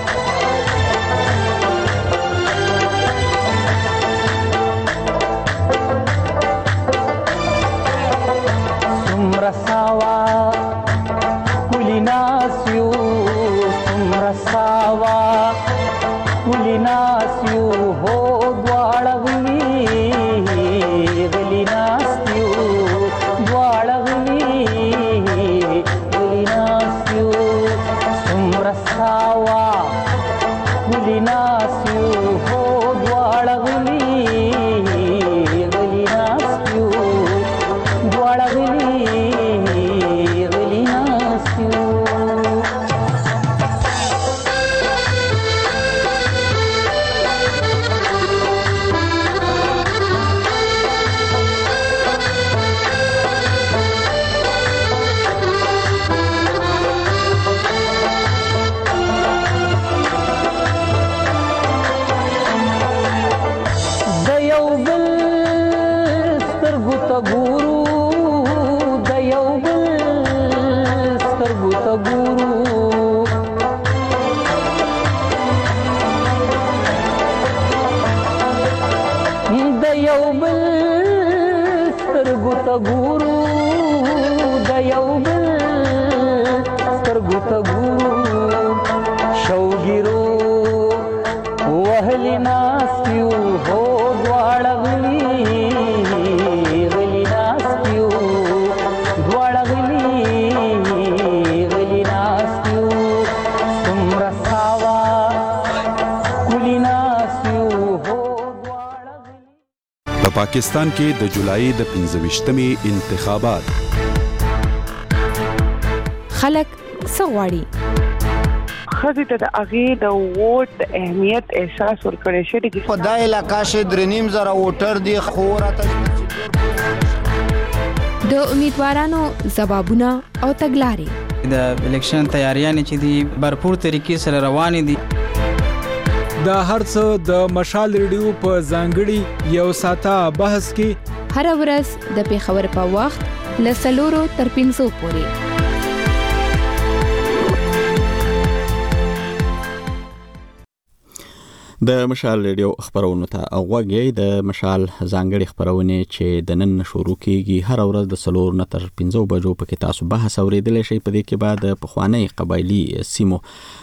څومره ساوا ښکلي ناست یو څومره ساوا ښکلي ناست یو هو دواړه غلي ناست یو دواړه ساوا ښکلي ناست یو هو دواړه غلي ناست یو دواړه غلي ناست یو ته ګورو د یو بل سترګو ته ګورو شوګیرو وهلی ناستیو هو دواړه غلی ناستیو دواړه غلی ناستیو څومره ساوا کلی ناستیو هو په پاکستان کې د جولای د 25مې انتخابات خلک څه غواړي؟ خزي ته د اغه د ووټ اهمیت احساس ورکړی شي چې په دای علاقې شه 3.5 ووټر دي خوراته د امیدوارانو ځوابونه او تګلارې د الیکشن تیاریانې چې دي برپور طریقې سره روانې دي دا هرڅه د مشال ریډیو په ځانګړي یو ساعته بحث کې هر ورځ د پیښور په وخت له 4 تر 5 پورې د مشال ریډیو خبرونه ته اوغوږی د مشال ځانګړي خبرونه چې د نن شروع کیږي هر ورځ د 4 نه تر 5 بجو پکې تاسو بحث اوریدلی شئ په دې کې بعد په خوانی قبایلی سیمو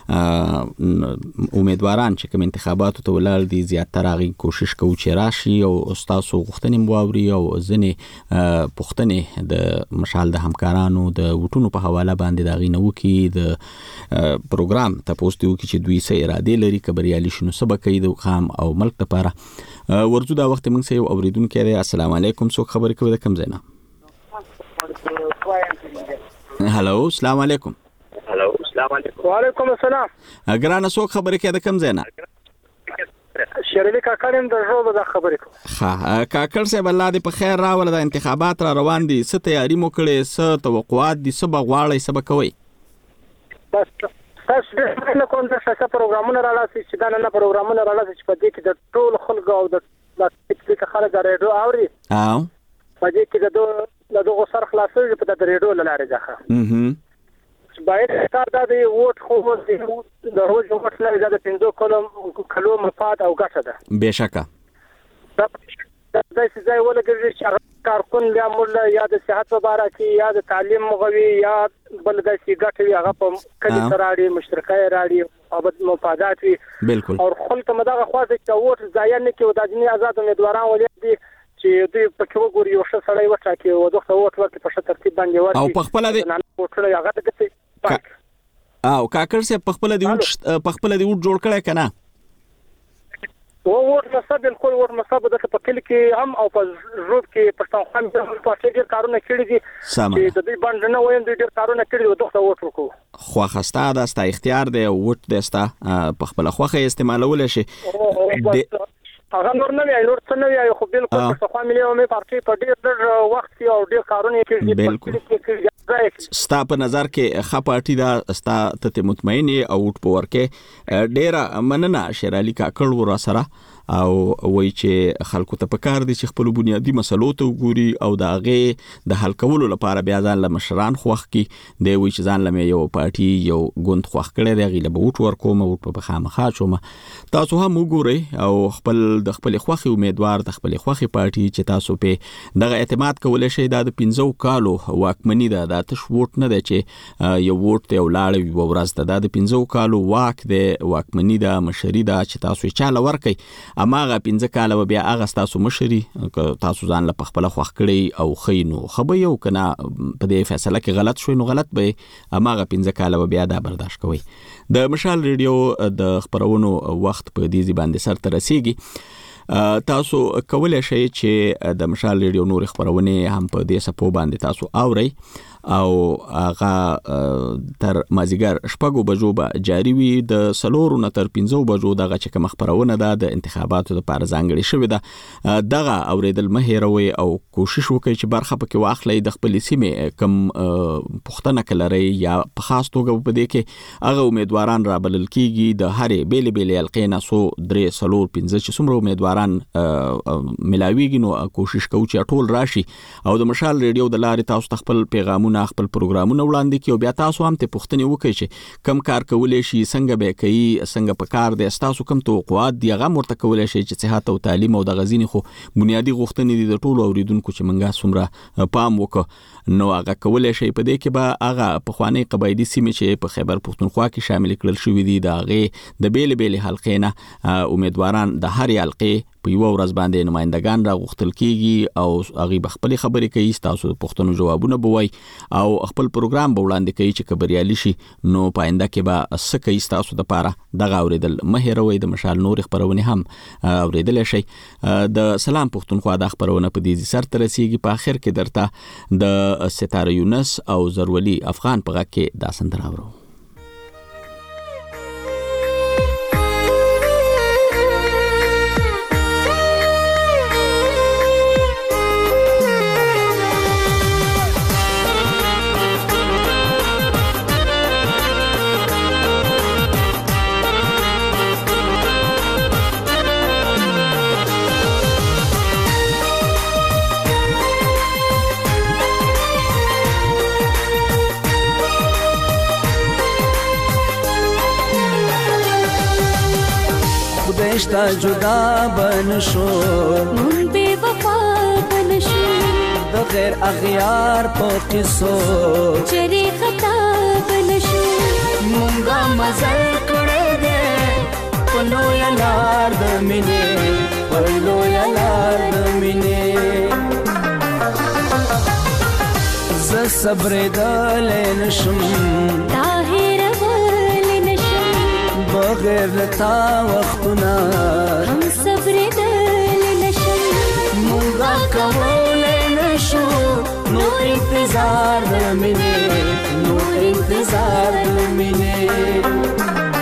امیدواران چې کوم انتخاباتو ته ولر دي زیاتره غي کوشش کوي چې راشي او تاسو غوښتنې مواوري او ځنې پښتنې د مشال د همکارانو د وټونو په حواله باندې دا غي نو کې د پروګرام ته پوسټیو کې چې دوی سه اراده لري کبريالي شنو سبق د قام او ملک لپاره ورځو دا وخت موږ سه یو اوریدونکو دی السلام علیکم څوک خبرې کوي د کم ځای نه هالو السلام علیکم وعلیکم السلام ګرانه څوک خبرې کوي د کم ځای نه شریف کاکړم د ژوند د خبرې کوم ها کاکړ صاحب الله دې په خیر راول د انتخابات را روان دي څه تیاری مو کړې څه توقعات دي څه بغواړی څه بکوي بس تاسو نه کوم څه پروګرامونه راځي چې دا نه پروګرامونه راځي چې په دې کې د ټول خلکو او د خلک د ریډیو اوري او په دې کې د دغه سر خلاصوي په د ریډیو لاره ځخه باید دا د ووټ خو د روز ووټ نه زیاده 5 کلو مفاد او ګټه ده بهشکه دا ځای ولګي چې کارکون یا مولا یا د صحت مبارکي یا د تعلیم مغوي یا بل د سیګټوي هغه په کلی سراړي مشترکه راړي او مفادات وي بالکل او خلک مداغه خواږه چې ووټ ځای نه کې د ځینې آزاد امیدواران ولې دي چې دوی په کې وګوري یو څه سړی وټاکي او دغه ووټ ورته په ترتیب باندې ورته او په خپل دي هغه د او کاکړ صاحب په خپل دی وټ جوړ کړی کنه ووټ مصاب بالکل ووټ مصاب د په کلی کې هم او په روډ کې پښتونخوا په ډېر کارونه کړی دي چې د دې باندې نه وایم د ډېر کارونه کړی دي دغه ووټ وکړو خو خسته دا ستا اختیار دی ووټ دستا په خپل خوخه استعمالول شي هغه نور نه وي نور څه نه وي خو بالکل پښتونخوا ملي عمومي پارټي په ډېر وخت کې او ډېر کارونه کړی دي ستا په نظر کې خپاټی دا ستا ته مطمئن او وټ پور کې ډېر مننه شیرالي کاکړ ور سره او وای چې خلکو ته پکار دي چې خپل بنیادی مسلو ته وګوري او دا غي د حل کولو لپاره بیا ځان له مشران خوخ کی دی وای چې ځان له یو پارټي یو ګوند خوخ کړي دی غي له بوټ ورکوم او په خامخا شوم تاسو هم وګورئ او خپل د خپل خوخي امیدوار د خپل خوخي پارټي چې تاسو په دغه اعتماد کولای شئ د 15 کالو واکمنی ده د تش ووټ نه دی چې یو ووټ ته ولاړ وي ورځ د 15 کالو واک دی واکمنی ده مشري ده چې تاسو چاله ورکي اماغه 15 کال بیا هغه تاسو مشري تاسو ځان له خپل خوخ کړی او خینو خو یو کنه په دې فیصله کې غلط شوی نو غلط به اماغه 15 کال بیا دا برداشت کوي د مشال ریډیو د خبرونو وخت په دې باندې سر ته رسیږي تاسو کولای شئ چې د مشال ریډیو نور خبرونه هم په دې سپو باندې تاسو اورئ او هغه تر مازیګر شپږو بجو به جاری وي د 4 نه تر 15 بجو دغه چې کوم خبرونه ده د انتخاباتو لپاره ځانګړي شوی ده دغه اوریدل مهیروي او کوشش وکړي چې برخه پکې واخلي د خپل سیمه کم پښتنه کلري یا په خاص توګه په دې کې هغه امیدواران را بلل کیږي د هرې بیل بیل القینا سو 3 4 15 چې څومره امیدواران ملاویږي نو کوشش کوي چې ټول راشي او د مشال ریډیو د لارې تاسو خپل پیغام پروګرامونه خپل پروګرامونه وړاندې کوي، بیا تاسو هم ته پوښتنه وکړئ چې کم کار کولای شي، څنګه به کوي، څنګه په کار دی، تاسو کوم توقعات دی هغه مرته کولای شي چې صحت او تعلیم او د غزینې خو بنیادی غوښتنې دي د ټولو اوریدونکو چې منګه څومره پام وکړو نو هغه کولای شي په دې کې به هغه په خواني قبایلی سیمې چې په خیبر پښتونخوا کې شامل کړل شوې دي د هغه د بیل بیل حلقې نه امیدواران د هر حلقې په یو ورځ باندې نمائندگان را غوښتل کیږي او هغه بخپل خبرې کوي، تاسو پښتنو جوابونه بوي او خپل پروګرام به وړاندې کوي چې خبريالي شي. نو پاینده کې به سکه تاسو د پاره دغه اوریدل مهروي د مشال نور خبرونه هم اوریدل شي. د سلام پښتونخوا د خبرونه په دې سر تر رسیدي. په اخر کې درته د ستاره یونس او زرولي افغان په غږ کې دا سندره اورو. خدایشتا جدا بنشو مون بے وفا بنشو د غیر اغیار په قصو چری خطا بنشو مونږه مزل کړه دې پلو یلار د مینې پلو یلار د مینې ز صبر دل نشم طاهر ول نشم بغیر لتا وختنا هم صبر دل نشم مونږه کول نشو نو انتظار د مینې نو انتظار د مینې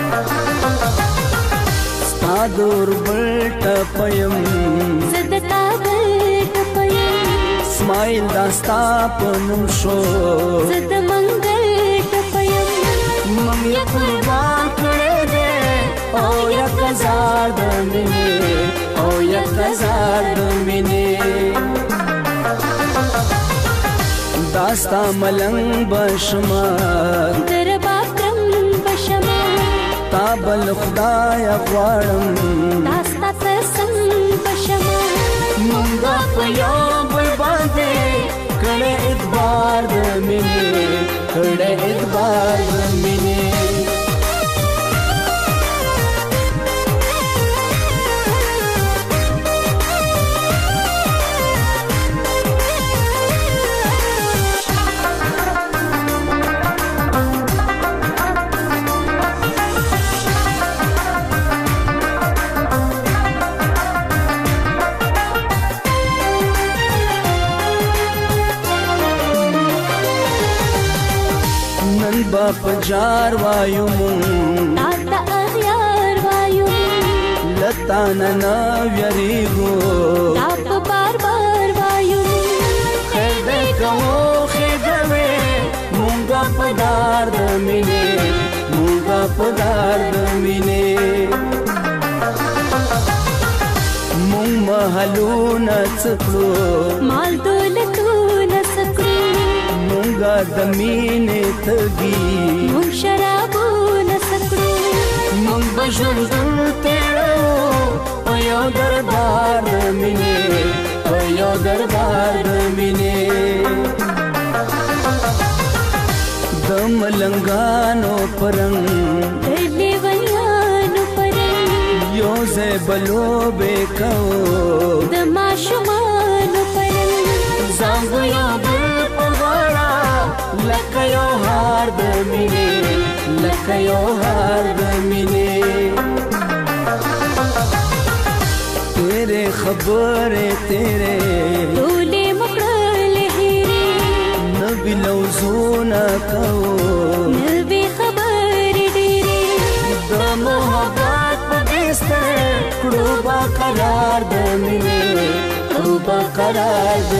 ستا دور بلټ پیم زدتا بلټ پیم اسماعیل داستا پنم شو زد منگل پیم مم یا قربان کړه دې او یا کزار د مینې او یا کزار د مینې داستا ملنګ بشما در باکرم بشما تابل خدای غواړم داستا قسم بشما مونږه په یو بل باندې کړه اعتبار د مینې کړه اعتبار د مینې باپ جار وایو مون تا اغیار وایو لتا ننا ویریگو تاپ بار بار وایو خیده کمو خیده وی مونگا پدار دمینه مونگا پدار دمینه مونگ محلو نسکلو مال دولتو نسکلو مونږه د مینې تږي مونږ شرابو نسکړو مونږ به ژوند تېرو په یو دربار د مینې په یو دربار د مینې د ملنګانو پرنګ د لیونیانو پرنګ یو ځای به لوبې کوو د ماشومانو پرنګ ځان به یو بل لکه یو هار د مینې لکه یو هار د مینې تیرې خبرې تیرې ټولې مکړلې هېرې نبي لوزونه کوو نبي خبرې ډېرې د محبت په بستر کړو با قرار د مینې کړو با قرار د